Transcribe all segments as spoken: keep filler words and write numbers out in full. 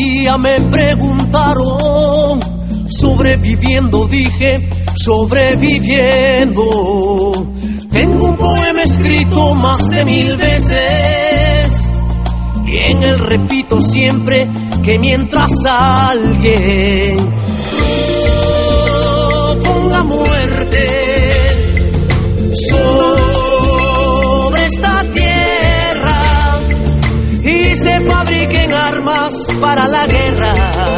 día me preguntaron, sobreviviendo dije, sobreviviendo. Tengo un poema escrito más de mil veces y en él repito siempre que mientras alguien proponga muerte sobre esta tierra y se fabriquen armas para la guerra,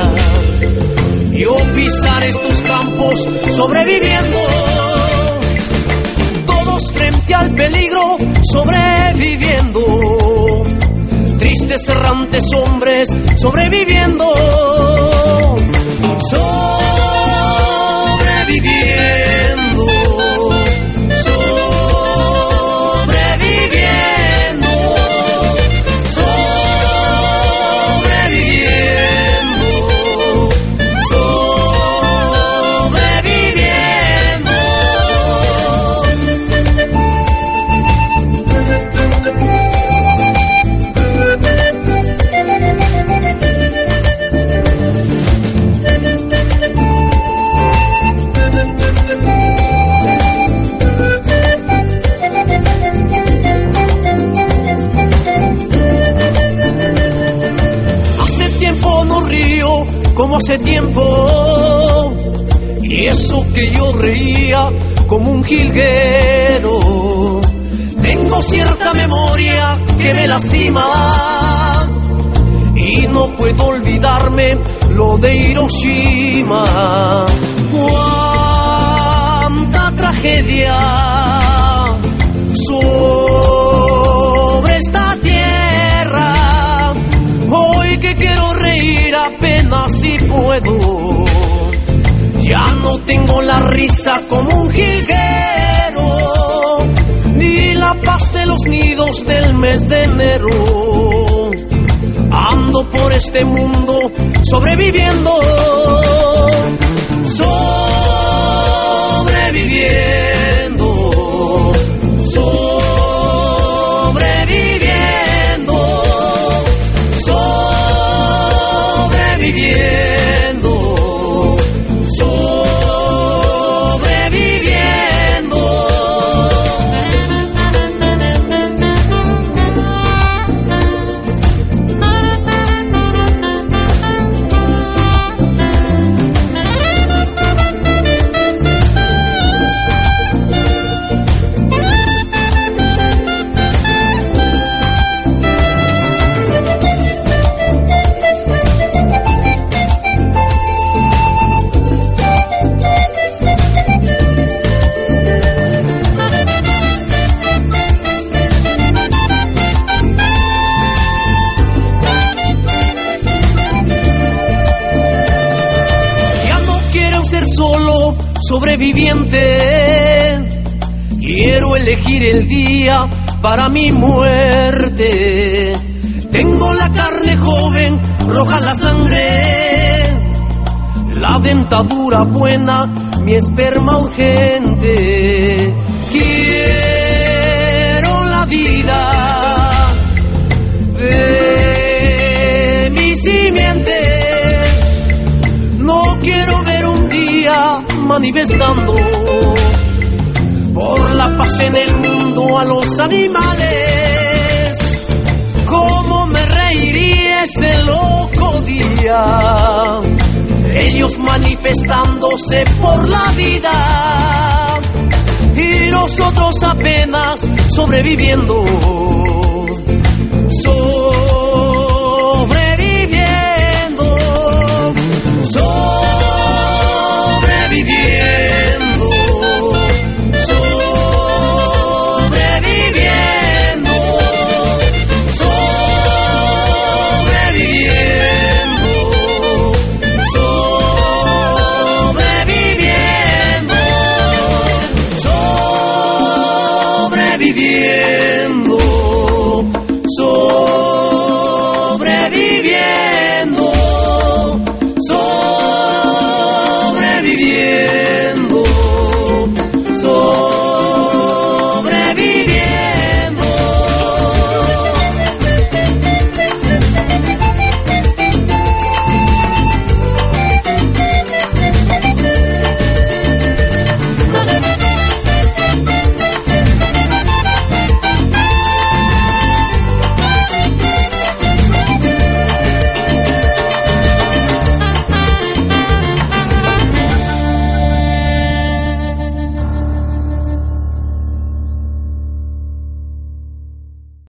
yo pisaré estos campos sobreviviendo. Todos frente al peligro sobreviviendo. Tristes errantes hombres sobreviviendo. Sobreviviendo. Sobreviviendo. Como hace tiempo, y eso que yo reía como un jilguero. Tengo cierta memoria que me lastima y no puedo olvidarme lo de Hiroshima. Cuánta tragedia sobre esta tierra. Hoy que quiero reír apenas si puedo, ya no tengo la risa como un jilguero, ni la paz de los nidos del mes de enero. Ando por este mundo sobreviviendo, sobreviviendo, sobreviviendo, sobreviviendo, sobreviviendo. Solo sobreviviente, quiero elegir el día para mi muerte. Tengo la carne joven, roja la sangre, la dentadura buena, mi esperma urgente. Quiero la vida de mi simiente. No quiero ver un día manifestando por la paz en el mundo a los animales. ¿Cómo me reiría ese loco día? Ellos manifestándose por la vida y nosotros apenas sobreviviendo. Sobreviviendo. Sobreviviendo, sobreviviendo, sobreviviendo, sobreviviendo, sobreviviendo.